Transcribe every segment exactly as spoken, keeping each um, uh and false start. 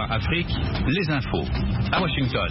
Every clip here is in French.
V O A Afrique, les infos. À Washington.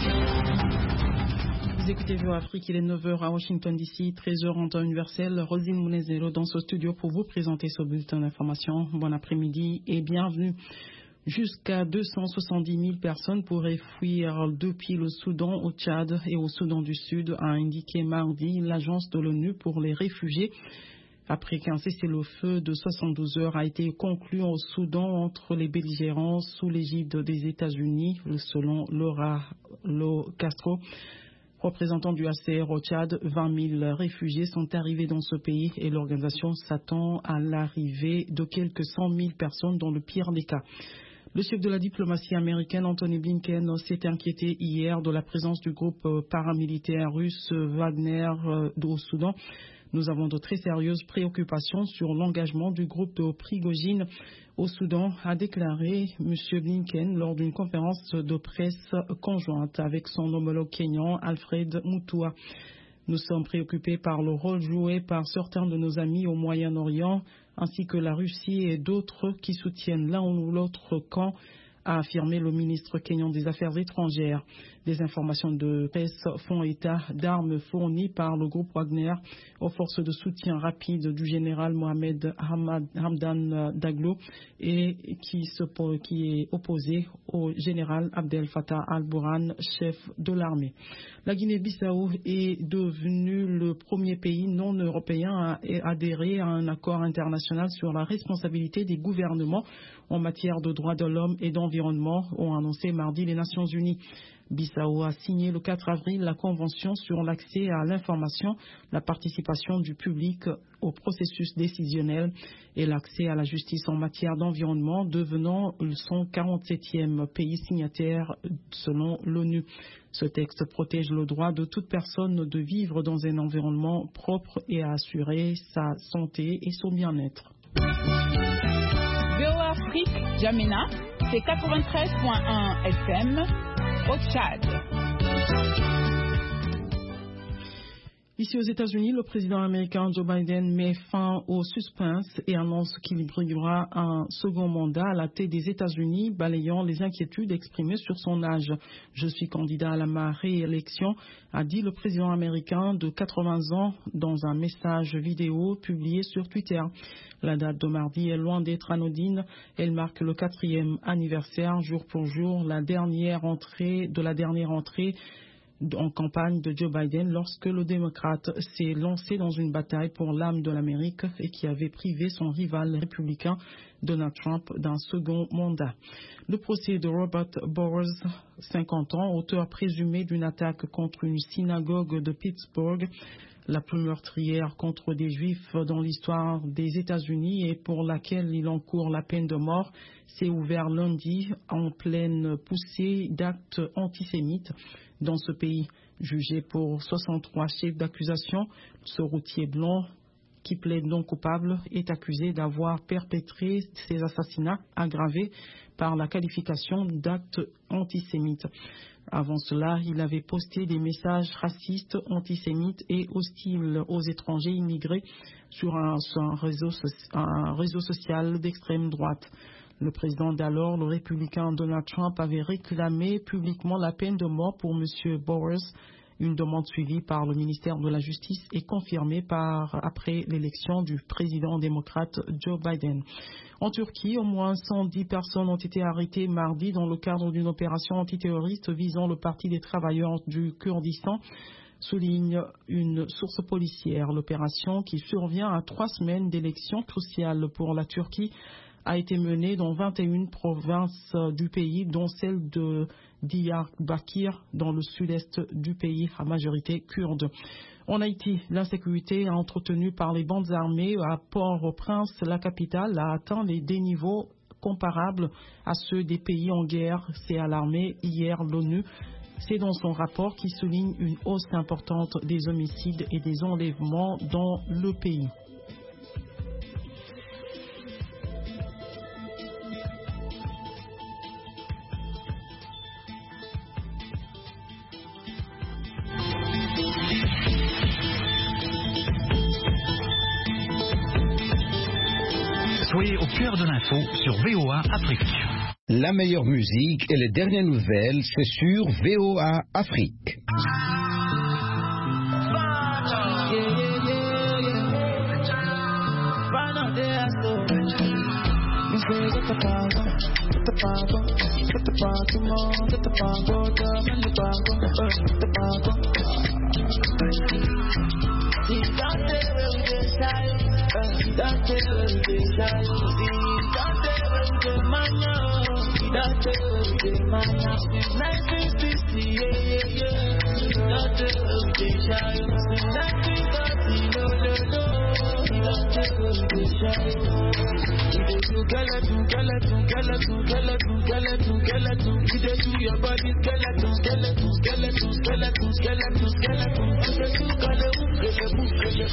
Vous écoutez V O A Afrique, il est neuf heures à Washington D C, treize heures en temps universel. Rosine Mounezero dans ce studio pour vous présenter ce bulletin d'information. Bon après-midi et bienvenue. Jusqu'à deux cent soixante-dix mille personnes pourraient fuir depuis le Soudan au Tchad et au Soudan du Sud, a indiqué mardi l'agence de l'ONU pour les réfugiés. Après qu'un cessez-le-feu de soixante-douze heures a été conclu au Soudan entre les belligérants sous l'égide des États-Unis, selon Laura Lo Castro, représentant du H C R au Tchad, vingt mille réfugiés sont arrivés dans ce pays et l'organisation s'attend à l'arrivée de quelques cent mille personnes dans le pire des cas. Le chef de la diplomatie américaine, Antony Blinken, s'est inquiété hier de la présence du groupe paramilitaire russe Wagner au Soudan. Nous avons de très sérieuses préoccupations sur l'engagement du groupe de Prigojine au Soudan, a déclaré M. Blinken lors d'une conférence de presse conjointe avec son homologue kényan Alfred Mutua. Nous sommes préoccupés par le rôle joué par certains de nos amis au Moyen-Orient, ainsi que la Russie et d'autres qui soutiennent l'un ou l'autre camp, a affirmé le ministre kényan des Affaires étrangères. Des informations de presse font état d'armes fournies par le groupe Wagner aux forces de soutien rapide du général Mohamed Hamdan Daglo et qui, se, qui est opposé au général Abdel Fattah al-Burhan, chef de l'armée. La Guinée-Bissau est devenue le premier pays non européen à adhérer à un accord international sur la responsabilité des gouvernements en matière de droits de l'homme et d'environnement, ont annoncé mardi les Nations Unies. Bissau a signé le quatre avril la Convention sur l'accès à l'information, la participation du public au processus décisionnel et l'accès à la justice en matière d'environnement, devenant son quarante-septième pays signataire selon l'ONU. Ce texte protège le droit de toute personne de vivre dans un environnement propre et à assurer sa santé et son bien-être. V O A Afrique, Jamena, c'est quatre-vingt-treize virgule un F M au Tchad. Ici aux États-Unis, le président américain Joe Biden met fin au suspense et annonce qu'il briguera un second mandat à la tête des États-Unis, balayant les inquiétudes exprimées sur son âge. Je suis candidat à la réélection, a dit le président américain de quatre-vingts ans dans un message vidéo publié sur Twitter. La date de mardi est loin d'être anodine. Elle marque le quatrième anniversaire, jour pour jour, la dernière entrée de la dernière entrée en campagne de Joe Biden lorsque le démocrate s'est lancé dans une bataille pour l'âme de l'Amérique et qui avait privé son rival républicain Donald Trump d'un second mandat. Le procès de Robert Bowers, cinquante ans, auteur présumé d'une attaque contre une synagogue de Pittsburgh, la plus meurtrière contre des Juifs dans l'histoire des États-Unis et pour laquelle il encourt la peine de mort, s'est ouvert lundi en pleine poussée d'actes antisémites dans ce pays. Jugé pour soixante-trois chefs d'accusation, ce routier blanc qui plaide non coupable est accusé d'avoir perpétré ces assassinats aggravés par la qualification d'actes antisémites. Avant cela, il avait posté des messages racistes, antisémites et hostiles aux étrangers immigrés sur un, sur un, réseau, un réseau social d'extrême droite. Le président d'alors, le républicain Donald Trump, avait réclamé publiquement la peine de mort pour M. Bowers, une demande suivie par le ministère de la Justice et confirmée par après l'élection du président démocrate Joe Biden. En Turquie, au moins cent dix personnes ont été arrêtées mardi dans le cadre d'une opération antiterroriste visant le Parti des travailleurs du Kurdistan, souligne une source policière. L'opération, qui survient à trois semaines d'élections cruciales pour la Turquie, a été menée dans vingt et une provinces du pays, dont celle de Diyarbakir, dans le sud-est du pays, à majorité kurde. En Haïti, l'insécurité entretenue par les bandes armées à Port-au-Prince, la capitale, a atteint des niveaux comparables à ceux des pays en guerre, s'est alarmé hier l'ONU. C'est dans son rapport qui souligne une hausse importante des homicides et des enlèvements dans le pays. Soyez au cœur de l'info sur V O A Afrique. La meilleure musique et les dernières nouvelles, c'est sur V O A Afrique. Skeleton, skeleton, skeleton, skeleton, skeleton, skeleton. You just do your body skeleton, skeleton, skeleton, skeleton, skeleton, skeleton. You just do skeleton, skeleton,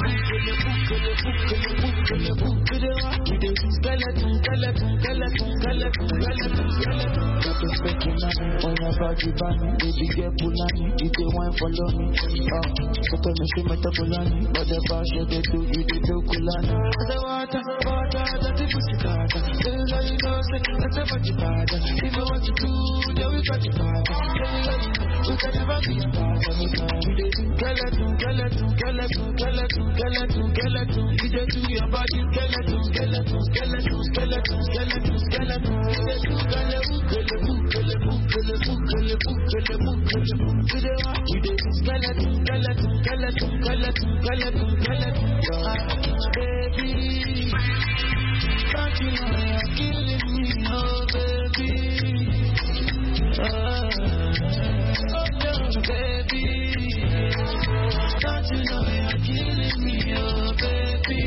skeleton, skeleton, skeleton, skeleton. You just do skeleton, skeleton, skeleton, skeleton, skeleton, skeleton. Got to spec on your body, bunny. Baby, get pullani. You the one follow me. Oh, so tell me she met a pullani, but the bash they do, you they do kulani. The water, water, that is pussy carter. Tell her you know, say that's a body father. If you want to do, then we got the father. Tell her you know, we can never be apart. We dey do skeleton, skeleton, skeleton, skeleton, skeleton, skeleton. You dey do your body skeleton, skeleton, skeleton, skeleton, skeleton, skeleton. You dey do skeleton, skeleton, skeleton, skeleton, skeleton, skeleton. You dey what? You dey do skeleton, skeleton, skeleton, skeleton, skeleton, skeleton. Baby, don't you know you're killing me, oh baby. Oh, oh baby, don't you know you're killing me, oh baby.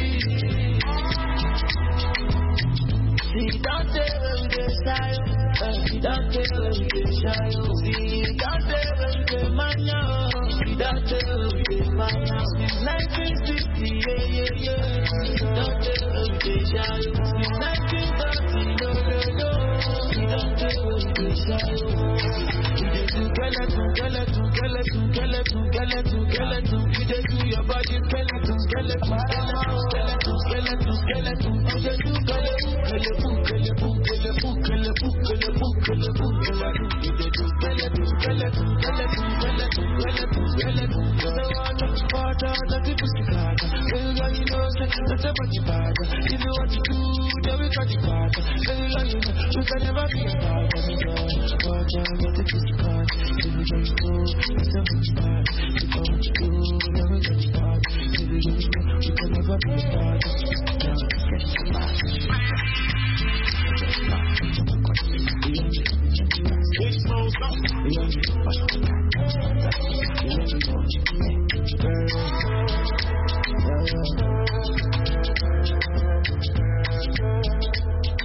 See, don't tell me the style, see, don't tell me the style, see, don't tell me the mania, see, don't tell me the mania. nineteen sixty, yeah, yeah, yeah. Don't tell me the style, nineteen thirty, no, no, no. Don't tell me the style. You just do skeleton, skeleton, skeleton, skeleton, skeleton, skeleton. You just do your body skeleton, skeleton, skeleton, skeleton, skeleton, skeleton. You just do skeleton, skeleton, skeleton, skeleton, skeleton, skeleton, skeleton, skeleton. You just do skeleton, skeleton, skeleton, skeleton, skeleton, skeleton. The water, water, that's the pussy carter. Tell her you know, say that's a body father. If you want to do, then we got the father. Tell her you know, you can never be a father. Water, that's the pussy carter. If you don't know, that's a body father. If you want to do, then we got the father. If you don't know, you can never be a father.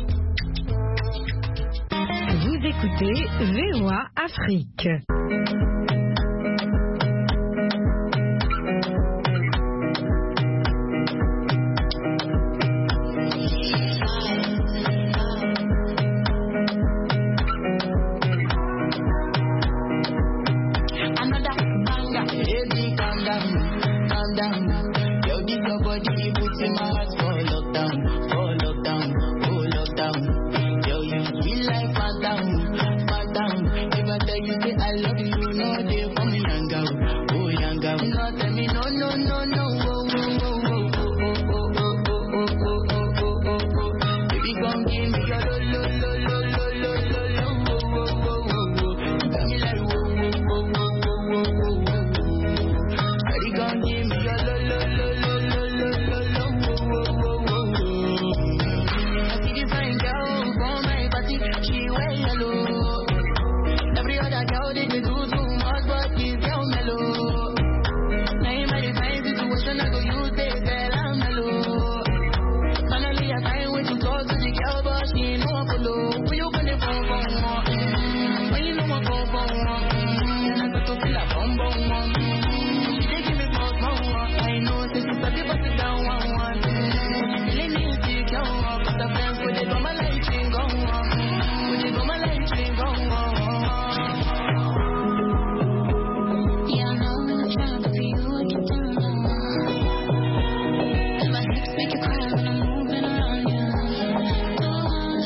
Vous écoutez V O A Afrique.